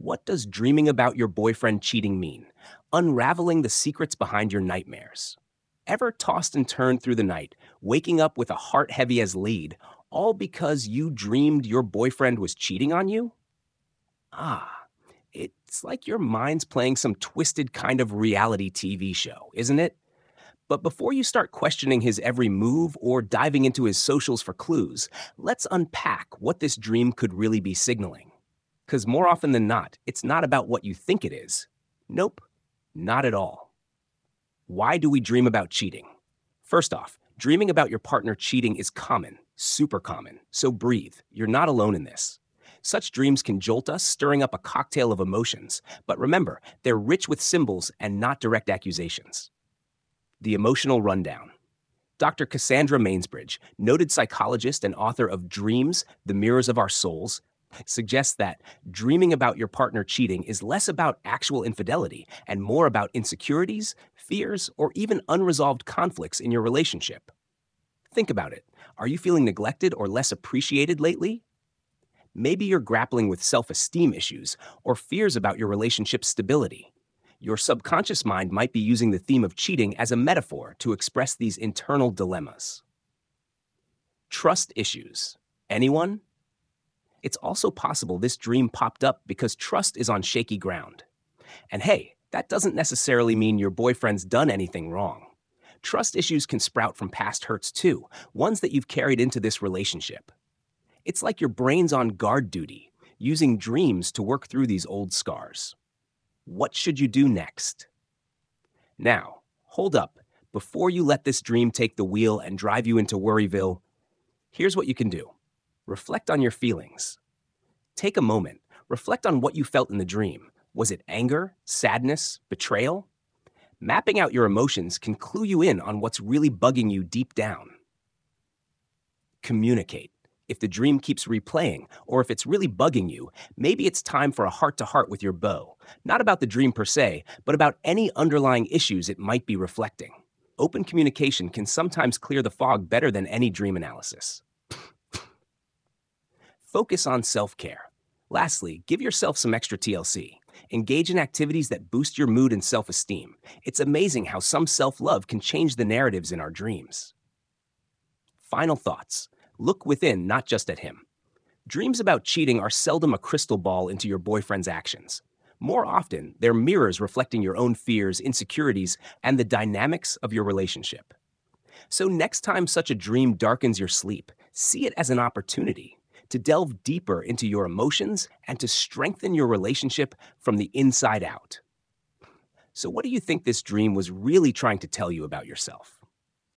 what does dreaming about your boyfriend cheating mean? Unraveling the secrets behind your nightmares. Ever tossed and turned through the night, waking up with a heart heavy as lead, all because you dreamed your boyfriend was cheating on you? Ah, it's like your mind's playing some twisted kind of reality TV show, isn't it? But before you start questioning his every move or diving into his socials for clues, let's unpack what this dream could really be signaling. Because more often than not, it's not about what you think it is. Nope, not at all. Why do we dream about cheating? First off, dreaming about your partner cheating is common, super common, so breathe. You're not alone in this. Such dreams can jolt us, stirring up a cocktail of emotions. But remember, they're rich with symbols and not direct accusations. The emotional rundown. Dr. Cassandra Mainsbridge, noted psychologist and author of Dreams, The Mirrors of Our Souls, suggests that dreaming about your partner cheating is less about actual infidelity and more about insecurities, fears, or even unresolved conflicts in your relationship. Think about it. Are you feeling neglected or less appreciated lately? Maybe you're grappling with self-esteem issues or fears about your relationship's stability. Your subconscious mind might be using the theme of cheating as a metaphor to express these internal dilemmas. Trust issues. Anyone? It's also possible this dream popped up because trust is on shaky ground. And hey, that doesn't necessarily mean your boyfriend's done anything wrong. Trust issues can sprout from past hurts too, ones that you've carried into this relationship. It's like your brain's on guard duty, using dreams to work through these old scars. What should you do next? Now, hold up. Before you let this dream take the wheel and drive you into Worryville, here's what you can do. Reflect on your feelings. Take a moment. Reflect on what you felt in the dream. Was it anger, sadness, betrayal? Mapping out your emotions can clue you in on what's really bugging you deep down. Communicate. If the dream keeps replaying, or if it's really bugging you, maybe it's time for a heart-to-heart with your beau. Not about the dream per se, but about any underlying issues it might be reflecting. Open communication can sometimes clear the fog better than any dream analysis. Focus on self-care. Lastly, give yourself some extra TLC. Engage in activities that boost your mood and self-esteem. It's amazing how some self-love can change the narratives in our dreams. Final thoughts. Look within, not just at him. Dreams about cheating are seldom a crystal ball into your boyfriend's actions. More often, they're mirrors reflecting your own fears, insecurities, and the dynamics of your relationship. So next time such a dream darkens your sleep, see it as an opportunity to delve deeper into your emotions and to strengthen your relationship from the inside out. So what do you think this dream was really trying to tell you about yourself?